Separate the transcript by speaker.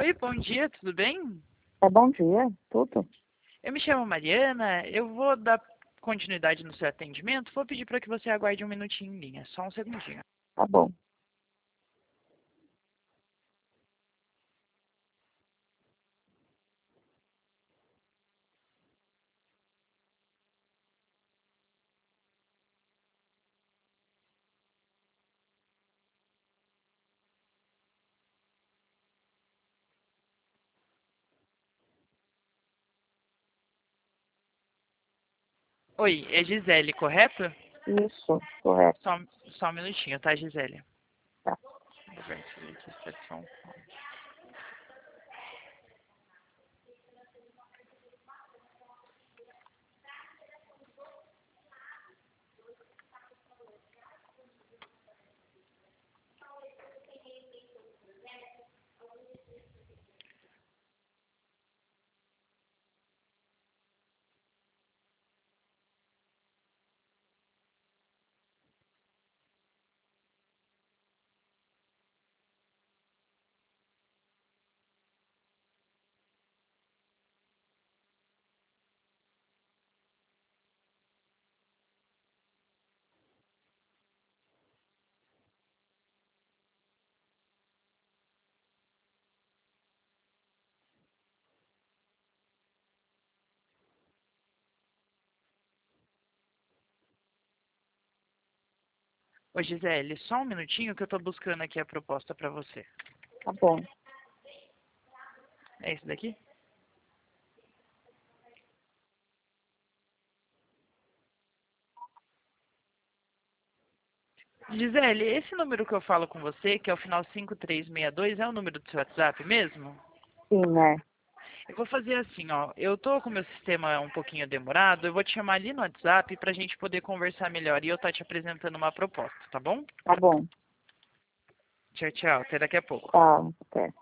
Speaker 1: Oi, bom dia, tudo bem?
Speaker 2: Bom dia, tudo?
Speaker 1: Eu me chamo Mariana, eu vou dar continuidade no seu atendimento, vou pedir para que você aguarde um minutinho em linha, só um segundinho.
Speaker 2: Tá bom.
Speaker 1: Oi, é Gisele, correto?
Speaker 2: Isso, correto.
Speaker 1: Só, só um minutinho, tá, Gisele?
Speaker 2: Tá.
Speaker 1: Ô, Gisele, só um minutinho que eu tô buscando aqui a proposta para você.
Speaker 2: Tá bom.
Speaker 1: É esse daqui? Gisele, esse número que eu falo com você, que é o final 5362, é o número do seu WhatsApp mesmo?
Speaker 2: Sim, né?
Speaker 1: Eu vou fazer assim, ó. Eu tô com o meu sistema um pouquinho demorado. Eu vou te chamar ali no WhatsApp pra gente poder conversar melhor e eu tá te apresentando uma proposta, tá bom?
Speaker 2: Tá bom.
Speaker 1: Tchau, tchau. Até daqui a pouco.
Speaker 2: Tá, até.